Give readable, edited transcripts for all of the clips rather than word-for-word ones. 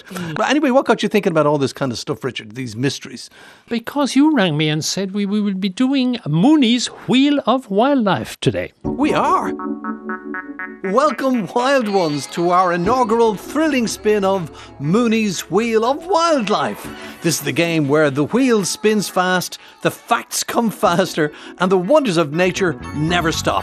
But anyway, what got you thinking about all this kind of stuff, Richard, these mysteries? Because you rang me and said we will be doing Mooney's Wheel of Wildlife today. We are. Welcome, wild ones, to our inaugural thrilling spin of Mooney's Wheel of Wildlife. This is the game where the wheel spins fast, the facts come faster, and the wonders of nature never stop.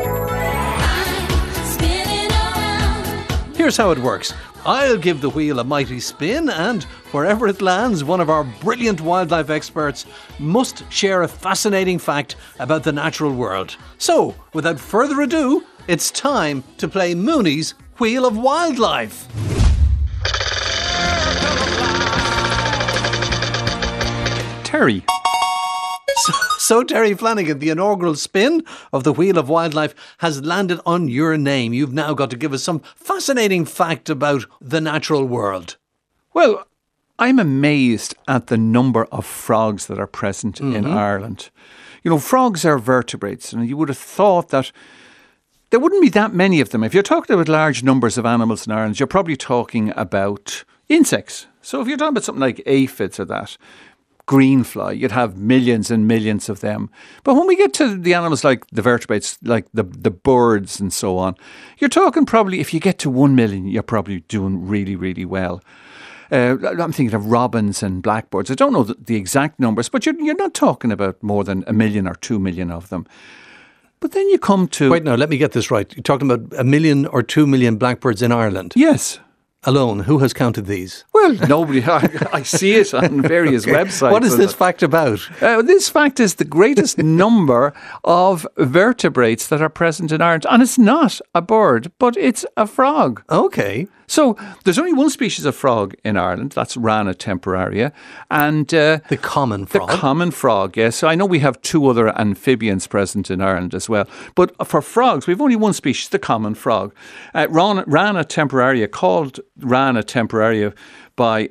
Here's how it works. I'll give the wheel a mighty spin, and wherever it lands, one of our brilliant wildlife experts must share a fascinating fact about the natural world. So, without further ado, it's time to play Mooney's Wheel of Wildlife. Terry. So, Terry Flanagan, the inaugural spin of the Wheel of Wildlife has landed on your name. You've now got to give us some fascinating fact about the natural world. Well, I'm amazed at the number of frogs that are present in Ireland. You know, frogs are vertebrates, and you would have thought that there wouldn't be that many of them. If you're talking about large numbers of animals in Ireland, you're probably talking about insects. So if you're talking about something like aphids or that, greenfly, you'd have millions and millions of them. But when we get to the animals like the vertebrates, like the birds and so on, you're talking probably, if you get to 1 million, you're probably doing really, really well. I'm thinking of robins and blackbirds. I don't know the exact numbers, but you're not talking about more than 1 million or 2 million of them. But then you come to... Wait, now, let me get this right. You're talking about 1 million or 2 million blackbirds in Ireland? Yes. Alone. Who has counted these? Well, nobody. I see it on various websites. What is this fact about? This fact is the greatest number of vertebrates that are present in Ireland. And it's not a bird, but it's a frog. Okay. So there's only one species of frog in Ireland. That's Rana temperaria. And the common frog. The common frog, yes. So I know we have 2 other amphibians present in Ireland as well. But for frogs, we've only one species, the common frog. Rana temperaria, called Rana temperaria by...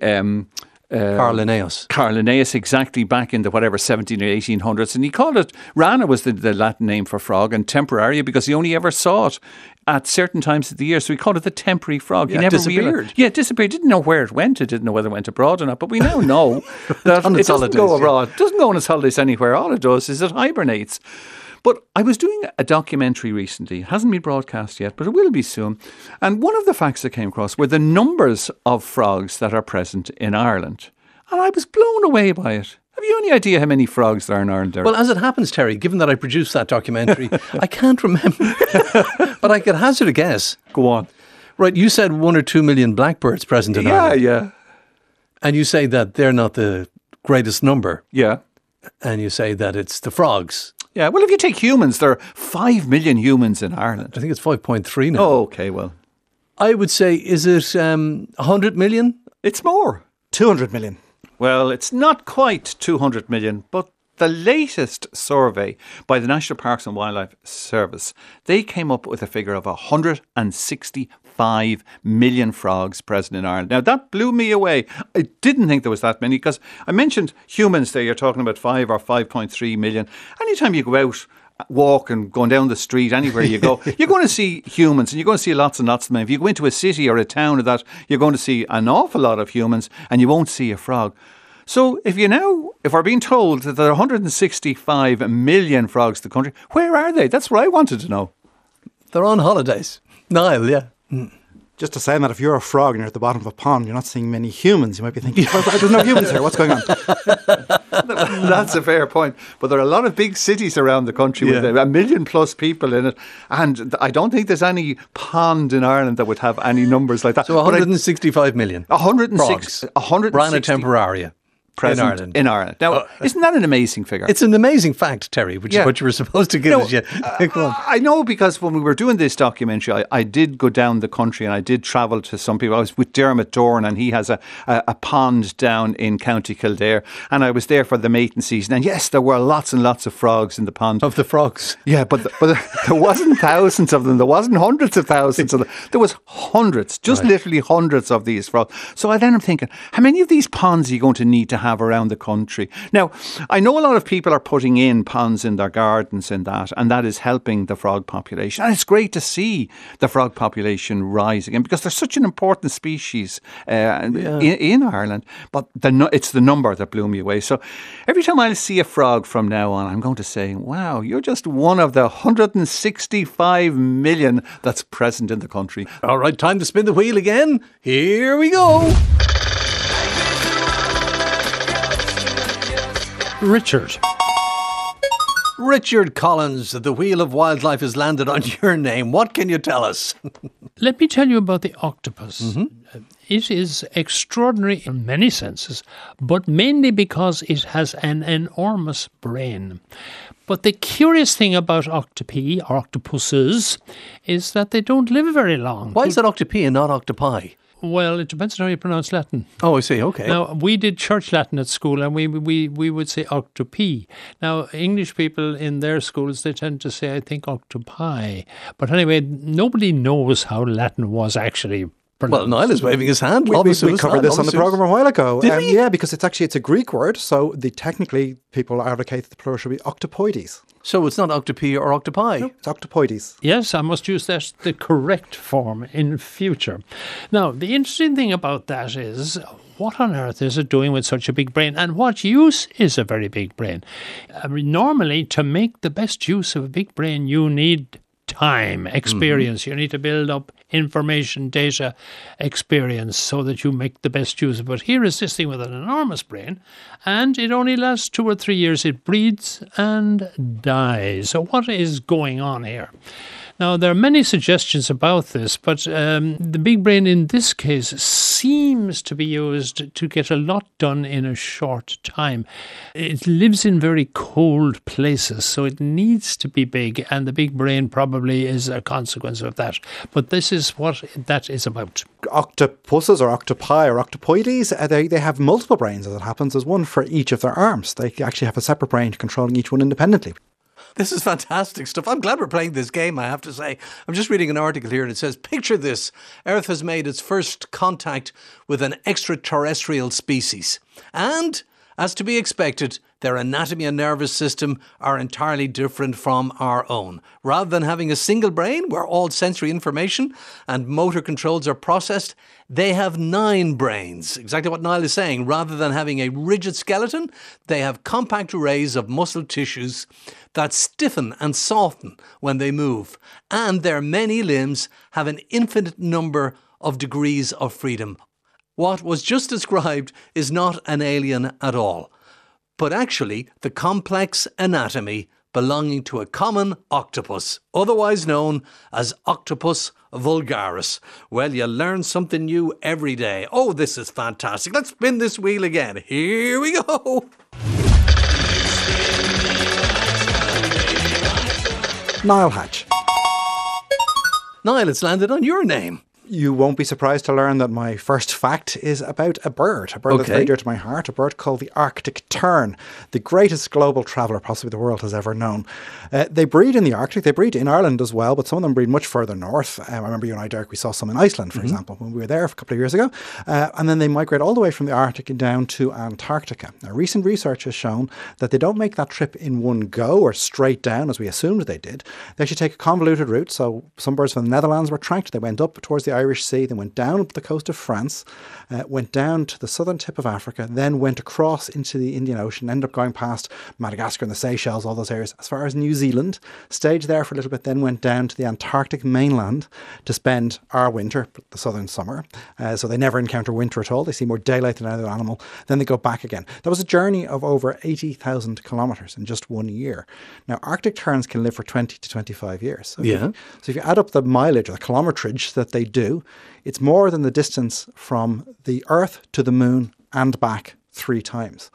Carl Linnaeus. Carl Linnaeus, exactly, back in the 17 or 1800s. And he called it, Rana was the Latin name for frog, and temperaria because he only ever saw it at certain times of the year. So he called it the temporary frog. Yeah, he never disappeared. It disappeared. Didn't know where it went. It didn't know whether it went abroad or not. But we now know that it doesn't go abroad. It doesn't go on its holidays anywhere. All it does is it hibernates. But I was doing a documentary recently. It hasn't been broadcast yet, but it will be soon. And one of the facts that came across were the numbers of frogs that are present in Ireland. And I was blown away by it. Have you any idea how many frogs there are in Ireland, Derek? Well, as it happens, Terry, given that I produced that documentary, I can't remember. But I could hazard a guess. Go on. Right, you said 1 or 2 million blackbirds present in Ireland. Yeah. And you say that they're not the greatest number. Yeah. And you say that it's the frogs. Yeah, well, if you take humans, there are 5 million humans in Ireland. I think it's 5.3 now. Oh, okay, well. I would say, is it 100 million? It's more. 200 million. Well, it's not quite 200 million, but the latest survey by the National Parks and Wildlife Service, they came up with a figure of 165 million frogs present in Ireland. Now, that blew me away. I didn't think there was that many because I mentioned humans there. You're talking about 5 or 5.3 million. Anytime you go out, walk and going down the street, anywhere you go, you're going to see humans and you're going to see lots and lots of them. If you go into a city or a town or that, you're going to see an awful lot of humans and you won't see a frog. So if we're being told that there are 165 million frogs in the country, where are they? That's what I wanted to know. They're on holidays. Niall, yeah. Just to say that if you're a frog and you're at the bottom of a pond, you're not seeing many humans. You might be thinking, there's no humans here. What's going on? That's a fair point. But there are a lot of big cities around the country with 1 million plus people in it. And I don't think there's any pond in Ireland that would have any numbers like that. So 165 million. 106. Rana temperaria. Present in Ireland. Now, isn't that an amazing figure? It's an amazing fact, Terry, which is what you were supposed to give us. I know, because when we were doing this documentary, I did go down the country and I did travel to some people. I was with Dermot Dorn and he has a pond down in County Kildare, and I was there for the mating season. And yes, there were lots and lots of frogs in the pond. Of the frogs? Yeah, but there wasn't thousands of them. There wasn't hundreds of thousands of them. There was hundreds, just literally hundreds of these frogs. So then I'm thinking, how many of these ponds are you going to need to have around the country. Now, I know a lot of people are putting in ponds in their gardens and that is helping the frog population. And it's great to see the frog population rise again because they're such an important species in Ireland. But it's the number that blew me away. So every time I see a frog from now on, I'm going to say, wow, you're just one of the 165 million that's present in the country. All right, time to spin the wheel again. Here we go. Richard. Richard Collins, the wheel of wildlife has landed on your name. What can you tell us? Let me tell you about the octopus. It is extraordinary in many senses, but mainly because it has an enormous brain. But the curious thing about octopi, or octopuses, is that they don't live very long. Why is it octopi and not octopi? Well, it depends on how you pronounce Latin. Oh, I see, okay. Now, we did church Latin at school and we would say octopi. Now, English people in their schools, they tend to say, I think, octopi. But anyway, nobody knows how Latin was actually pronounced. Well, Niall is waving his hand. We covered this on the programme a while ago. Did we? Yeah, because it's a Greek word, so technically people advocate that the plural should be octopoides. So it's not octopi or octopi? No, it's octopoides. Yes, I must use that the correct form in future. Now, the interesting thing about that is, what on earth is it doing with such a big brain? And what use is a very big brain? Normally, to make the best use of a big brain, you need time, experience. You need to build up information, data, experience so that you make the best use of it. But here is this thing with an enormous brain and it only lasts 2 or 3 years. It breeds and dies. So what is going on here? Now, there are many suggestions about this, but the big brain in this case seems to be used to get a lot done in a short time. It lives in very cold places, so it needs to be big, and the big brain probably is a consequence of that. But this is what that is about. Octopuses or octopi or octopoides, they have multiple brains as it happens. There's one for each of their arms. They actually have a separate brain controlling each one independently. This is fantastic stuff. I'm glad we're playing this game, I have to say. I'm just reading an article here and it says, picture this. Earth has made its first contact with an extraterrestrial species. And, as to be expected, their anatomy and nervous system are entirely different from our own. Rather than having a single brain where all sensory information and motor controls are processed, they have 9 brains. Exactly what Niall is saying. Rather than having a rigid skeleton, they have compact arrays of muscle tissues that stiffen and soften when they move. And their many limbs have an infinite number of degrees of freedom. What was just described is not an alien at all, but actually the complex anatomy belonging to a common octopus, otherwise known as Octopus vulgaris. Well, you learn something new every day. Oh, this is fantastic. Let's spin this wheel again. Here we go. Niall Hatch. Niall, it's landed on your name. You won't be surprised to learn that my first fact is about a bird that's very dear to my heart, a bird called the Arctic tern, the greatest global traveller possibly the world has ever known. They breed in the Arctic, they breed in Ireland as well, but some of them breed much further north. I remember you and I, Derek, we saw some in Iceland, for example, when we were there a couple of years ago. And then they migrate all the way from the Arctic and down to Antarctica. Now, recent research has shown that they don't make that trip in one go or straight down, as we assumed they did. They actually take a convoluted route. So some birds from the Netherlands were tracked. They went up towards the Irish Sea, then went down up the coast of France, went down to the southern tip of Africa, then went across into the Indian Ocean, ended up going past Madagascar and the Seychelles, all those areas, as far as New Zealand, stayed there for a little bit, then went down to the Antarctic mainland to spend our winter, the southern summer. So they never encounter winter at all. They see more daylight than any other animal. Then they go back again. That was a journey of over 80,000 kilometres in just 1 year. Now, Arctic terns can live for 20 to 25 years. So if you add up the mileage or the kilometrage that they do, it's more than the distance from the Earth to the Moon and back 3 times.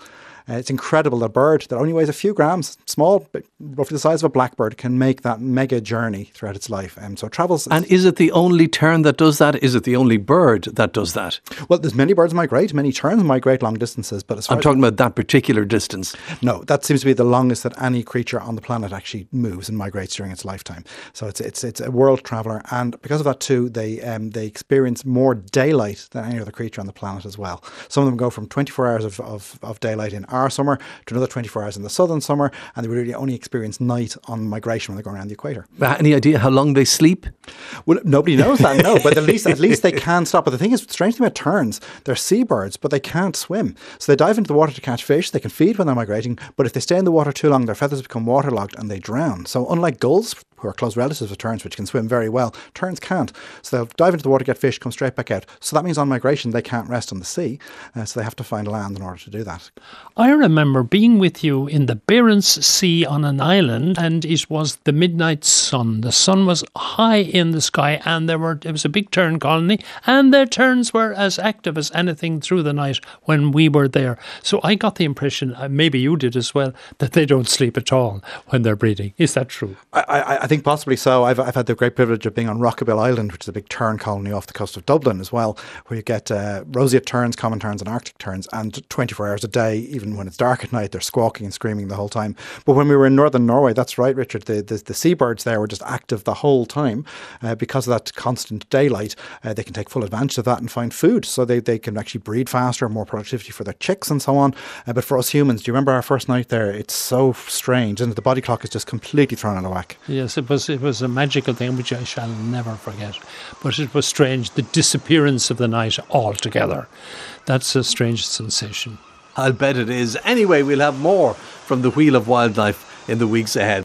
It's incredible that a bird that only weighs a few grams, small, roughly the size of a blackbird, can make that mega journey throughout its life. So it travels. And is it the only tern that does that? Is it the only bird that does that? Well, there's many birds migrate, many terns migrate long distances, but as far I'm talking about that particular distance. No, that seems to be the longest that any creature on the planet actually moves and migrates during its lifetime. So it's a world traveller, and because of that too, they experience more daylight than any other creature on the planet as well. Some of them go from 24 hours of daylight in our summer to another 24 hours in the southern summer, and they really only experience night on migration when they go around the equator. Any idea how long they sleep? Well, nobody knows that, no, but at least they can stop. But the thing is, the strange thing about terns, they're seabirds, but they can't swim. So they dive into the water to catch fish, they can feed when they're migrating, but if they stay in the water too long, their feathers become waterlogged and they drown. So unlike gulls, who are close relatives of terns, which can swim very well, terns can't. So they'll dive into the water, get fish, come straight back out. So that means on migration, they can't rest on the sea. So they have to find land in order to do that. I remember being with you in the Barents Sea on an island, and it was the midnight sun. The sun was high in the sky, and it was a big tern colony, and their terns were as active as anything through the night when we were there. So I got the impression, maybe you did as well, that they don't sleep at all when they're breeding. Is that true? I think possibly so. I've had the great privilege of being on Rockabill Island, which is a big tern colony off the coast of Dublin as well, where you get roseate terns, common terns and Arctic terns, and 24 hours a day, even when it's dark at night, they're squawking and screaming the whole time. But when we were in northern Norway, that's right, Richard, the seabirds there were just active the whole time. Because of that constant daylight, they can take full advantage of that and find food. So they can actually breed faster, more productivity for their chicks and so on. But for us humans, do you remember our first night there? It's so strange, and the body clock is just completely thrown out of whack. Yes, it was a magical thing which I shall never forget. But it was strange, the disappearance of the night altogether. That's a strange sensation. I'll bet it is. Anyway, we'll have more from the Wheel of Wildlife in the weeks ahead.